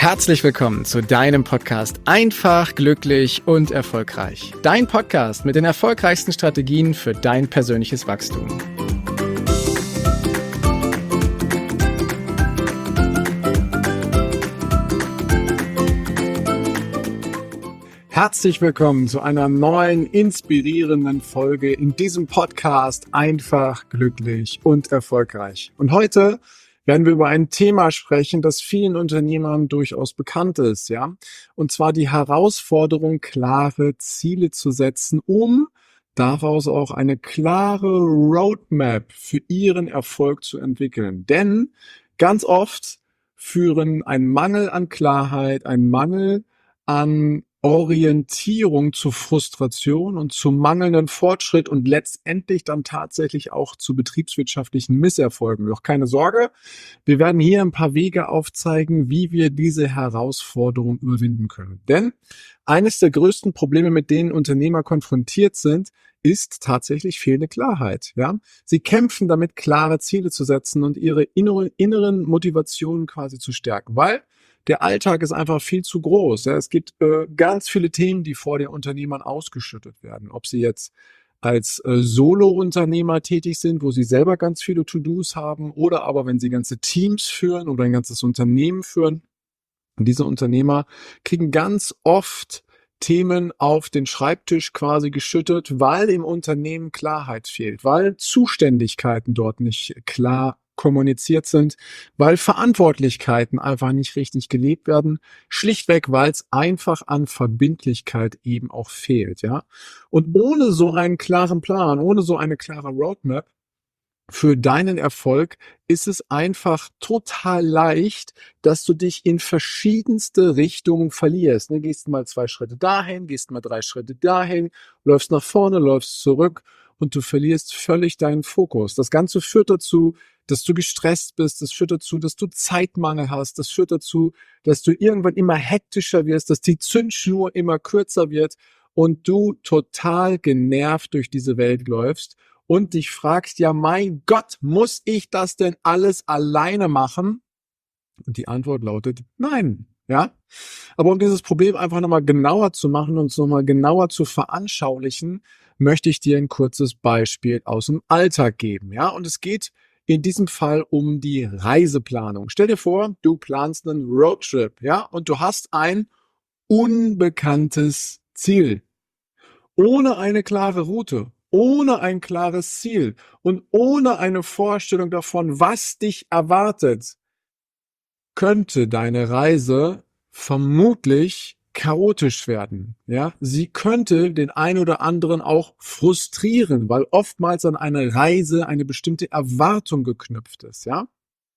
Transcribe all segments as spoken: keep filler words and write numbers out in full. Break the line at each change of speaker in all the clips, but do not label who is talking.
Herzlich willkommen zu deinem Podcast Einfach, glücklich und erfolgreich. Dein Podcast mit den erfolgreichsten Strategien für dein persönliches Wachstum. Herzlich willkommen zu einer neuen, inspirierenden Folge in diesem Podcast Einfach, glücklich und erfolgreich. Und heute werden wir über ein Thema sprechen, das vielen Unternehmern durchaus bekannt ist, ja. Und zwar die Herausforderung, klare Ziele zu setzen, um daraus auch eine klare Roadmap für ihren Erfolg zu entwickeln. Denn ganz oft führen ein Mangel an Klarheit, ein Mangel an Orientierung zu Frustration und zu mangelndem Fortschritt und letztendlich dann tatsächlich auch zu betriebswirtschaftlichen Misserfolgen. Doch keine Sorge, wir werden hier ein paar Wege aufzeigen, wie wir diese Herausforderung überwinden können. Denn eines der größten Probleme, mit denen Unternehmer konfrontiert sind, ist tatsächlich fehlende Klarheit. Ja, sie kämpfen damit, klare Ziele zu setzen und ihre innere, inneren Motivationen quasi zu stärken, weil der Alltag ist einfach viel zu groß. Ja. Es gibt äh, ganz viele Themen, die vor den Unternehmern ausgeschüttet werden. Ob sie jetzt als äh, Solo-Unternehmer tätig sind, wo sie selber ganz viele To-Dos haben, oder aber wenn sie ganze Teams führen oder ein ganzes Unternehmen führen. Und diese Unternehmer kriegen ganz oft Themen auf den Schreibtisch quasi geschüttet, weil im Unternehmen Klarheit fehlt, weil Zuständigkeiten dort nicht klar kommuniziert sind, weil Verantwortlichkeiten einfach nicht richtig gelebt werden, schlichtweg, weil es einfach an Verbindlichkeit eben auch fehlt, ja. Und ohne so einen klaren Plan, ohne so eine klare Roadmap für deinen Erfolg ist es einfach total leicht, dass du dich in verschiedenste Richtungen verlierst. Ne, gehst mal zwei Schritte dahin, gehst mal drei Schritte dahin, läufst nach vorne, läufst zurück und du verlierst völlig deinen Fokus. Das Ganze führt dazu, dass du gestresst bist, das führt dazu, dass du Zeitmangel hast, das führt dazu, dass du irgendwann immer hektischer wirst, dass die Zündschnur immer kürzer wird und du total genervt durch diese Welt läufst und dich fragst, ja mein Gott, muss ich das denn alles alleine machen? Und die Antwort lautet nein, ja. Aber um dieses Problem einfach nochmal genauer zu machen und es nochmal genauer zu veranschaulichen, möchte ich dir ein kurzes Beispiel aus dem Alltag geben, ja. Und es geht in diesem Fall um die Reiseplanung. Stell dir vor, du planst einen Roadtrip, ja, und du hast ein unbekanntes Ziel. Ohne eine klare Route, ohne ein klares Ziel und ohne eine Vorstellung davon, was dich erwartet, könnte deine Reise vermutlich chaotisch werden, ja. Sie könnte den einen oder anderen auch frustrieren, weil oftmals an eine Reise eine bestimmte Erwartung geknüpft ist, ja.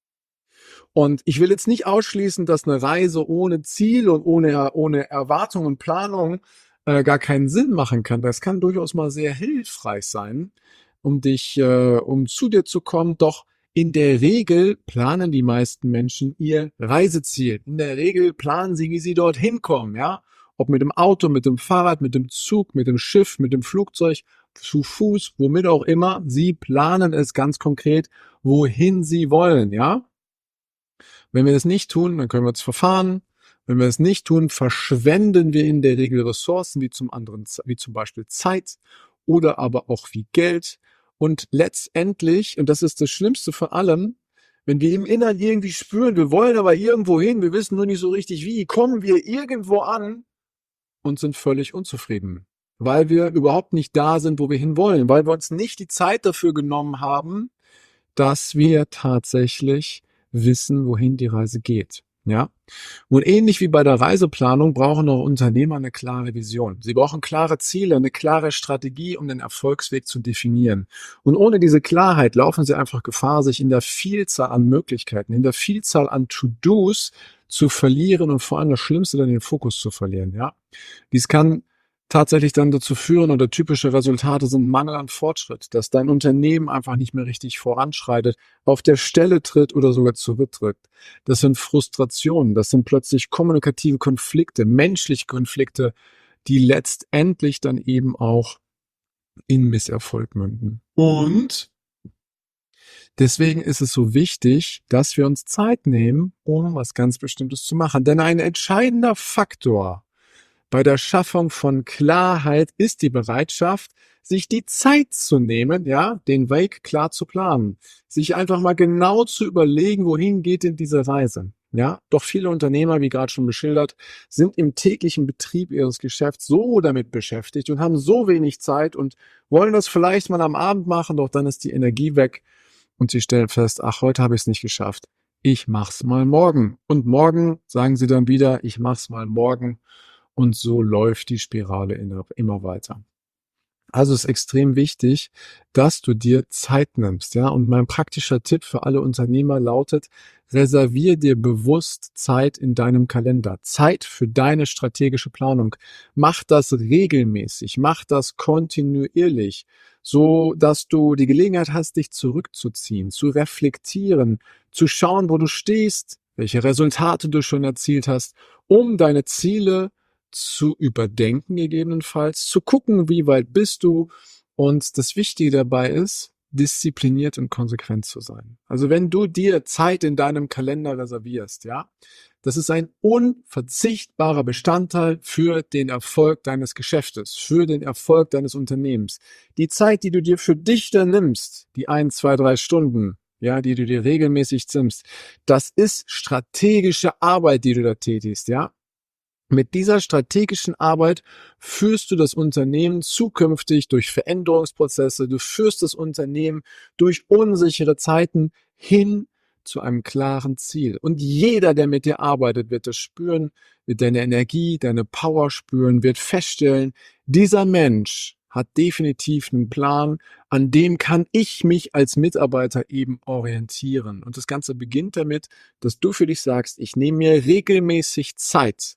Und ich will jetzt nicht ausschließen, dass eine Reise ohne Ziel und ohne, ohne Erwartung und Planung äh, gar keinen Sinn machen kann. Das kann durchaus mal sehr hilfreich sein, um dich, äh, um zu dir zu kommen. Doch in der Regel planen die meisten Menschen ihr Reiseziel. In der Regel planen sie, wie sie dorthin kommen, ja. Ob mit dem Auto, mit dem Fahrrad, mit dem Zug, mit dem Schiff, mit dem Flugzeug, zu Fuß, womit auch immer. Sie planen es ganz konkret, wohin sie wollen, ja. Wenn wir das nicht tun, dann können wir uns verfahren. Wenn wir es nicht tun, verschwenden wir in der Regel Ressourcen, wie zum anderen, wie zum Beispiel Zeit oder aber auch wie Geld. Und letztendlich, und das ist das Schlimmste von allem, wenn wir im Inneren irgendwie spüren, wir wollen aber irgendwo hin, wir wissen nur nicht so richtig wie, kommen wir irgendwo an und sind völlig unzufrieden, weil wir überhaupt nicht da sind, wo wir hinwollen, weil wir uns nicht die Zeit dafür genommen haben, dass wir tatsächlich wissen, wohin die Reise geht. Ja, und ähnlich wie bei der Reiseplanung brauchen auch Unternehmer eine klare Vision. Sie brauchen klare Ziele, eine klare Strategie, um den Erfolgsweg zu definieren. Und ohne diese Klarheit laufen sie einfach Gefahr, sich in der Vielzahl an Möglichkeiten, in der Vielzahl an To-Dos zu verlieren und vor allem das Schlimmste, dann den Fokus zu verlieren. Ja, dies kann tatsächlich dann dazu führen, oder typische Resultate sind Mangel an Fortschritt, dass dein Unternehmen einfach nicht mehr richtig voranschreitet, auf der Stelle tritt oder sogar zurücktritt. Das sind Frustrationen, das sind plötzlich kommunikative Konflikte, menschliche Konflikte, die letztendlich dann eben auch in Misserfolg münden. Und Deswegen ist es so wichtig, dass wir uns Zeit nehmen, um was ganz Bestimmtes zu machen. Denn ein entscheidender Faktor bei der Schaffung von Klarheit ist die Bereitschaft, sich die Zeit zu nehmen, ja, den Weg klar zu planen, sich einfach mal genau zu überlegen, wohin geht denn diese Reise, ja. Doch viele Unternehmer, wie gerade schon beschildert, sind im täglichen Betrieb ihres Geschäfts so damit beschäftigt und haben so wenig Zeit und wollen das vielleicht mal am Abend machen, doch dann ist die Energie weg und sie stellen fest, ach, heute habe ich es nicht geschafft. Ich mach's mal morgen. Und morgen sagen sie dann wieder, ich mach's mal morgen. Und so läuft die Spirale immer weiter. Also ist extrem wichtig, dass du dir Zeit nimmst, ja. Und mein praktischer Tipp für alle Unternehmer lautet: Reservier dir bewusst Zeit in deinem Kalender, Zeit für deine strategische Planung. Mach das regelmäßig, mach das kontinuierlich, so dass du die Gelegenheit hast, dich zurückzuziehen, zu reflektieren, zu schauen, wo du stehst, welche Resultate du schon erzielt hast, um deine Ziele zu überdenken, gegebenenfalls, zu gucken, wie weit bist du. Und das Wichtige dabei ist, diszipliniert und konsequent zu sein. Also wenn du dir Zeit in deinem Kalender reservierst, ja, das ist ein unverzichtbarer Bestandteil für den Erfolg deines Geschäftes, für den Erfolg deines Unternehmens. Die Zeit, die du dir für dich dann nimmst, die ein, zwei, drei Stunden, ja, die du dir regelmäßig nimmst, das ist strategische Arbeit, die du da tätigst, ja. Mit dieser strategischen Arbeit führst du das Unternehmen zukünftig durch Veränderungsprozesse, du führst das Unternehmen durch unsichere Zeiten hin zu einem klaren Ziel. Und jeder, der mit dir arbeitet, wird das spüren, wird deine Energie, deine Power spüren, wird feststellen, dieser Mensch hat definitiv einen Plan, an dem kann ich mich als Mitarbeiter eben orientieren. Und das Ganze beginnt damit, dass du für dich sagst, ich nehme mir regelmäßig Zeit,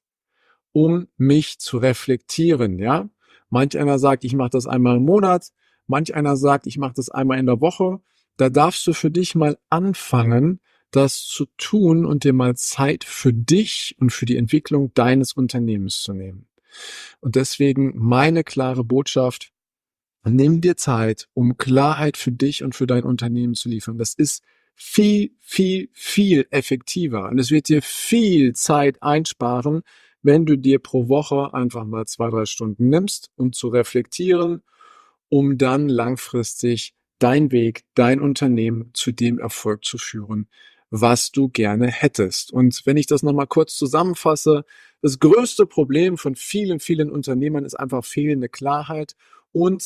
um mich zu reflektieren, ja. Manch einer sagt, ich mache das einmal im Monat, manch einer sagt, ich mache das einmal in der Woche. Da darfst du für dich mal anfangen, das zu tun und dir mal Zeit für dich und für die Entwicklung deines Unternehmens zu nehmen. Und deswegen meine klare Botschaft: Nimm dir Zeit, um Klarheit für dich und für dein Unternehmen zu liefern. Das ist viel, viel, viel effektiver und es wird dir viel Zeit einsparen, wenn du dir pro Woche einfach mal zwei, drei Stunden nimmst, um zu reflektieren, um dann langfristig dein Weg, dein Unternehmen zu dem Erfolg zu führen, was du gerne hättest. Und wenn ich das nochmal kurz zusammenfasse, das größte Problem von vielen, vielen Unternehmern ist einfach fehlende Klarheit und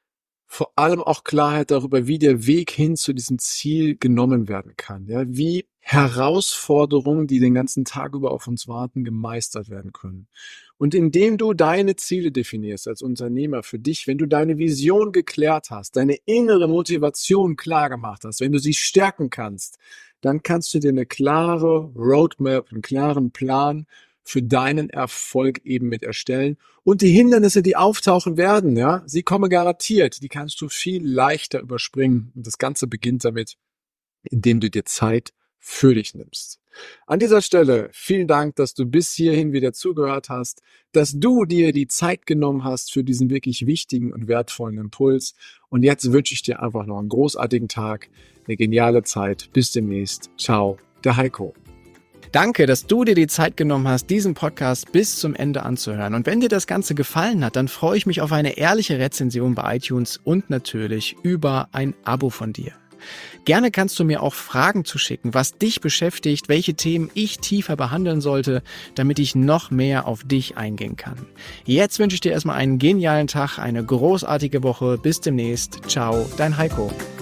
vor allem auch Klarheit darüber, wie der Weg hin zu diesem Ziel genommen werden kann, ja, wie Herausforderungen, die den ganzen Tag über auf uns warten, gemeistert werden können. Und indem du deine Ziele definierst als Unternehmer für dich, wenn du deine Vision geklärt hast, deine innere Motivation klar gemacht hast, wenn du sie stärken kannst, dann kannst du dir eine klare Roadmap, einen klaren Plan für deinen Erfolg eben mit erstellen. Und die Hindernisse, die auftauchen werden, ja, sie kommen garantiert, die kannst du viel leichter überspringen. Und das Ganze beginnt damit, indem du dir Zeit für dich nimmst. An dieser Stelle vielen Dank, dass du bis hierhin wieder zugehört hast, dass du dir die Zeit genommen hast für diesen wirklich wichtigen und wertvollen Impuls. Und jetzt wünsche ich dir einfach noch einen großartigen Tag, eine geniale Zeit. Bis demnächst. Ciao, der Heiko.
Danke, dass du dir die Zeit genommen hast, diesen Podcast bis zum Ende anzuhören. Und wenn dir das Ganze gefallen hat, dann freue ich mich auf eine ehrliche Rezension bei iTunes und natürlich über ein Abo von dir. Gerne kannst du mir auch Fragen zuschicken, was dich beschäftigt, welche Themen ich tiefer behandeln sollte, damit ich noch mehr auf dich eingehen kann. Jetzt wünsche ich dir erstmal einen genialen Tag, eine großartige Woche. Bis demnächst. Ciao, dein Heiko.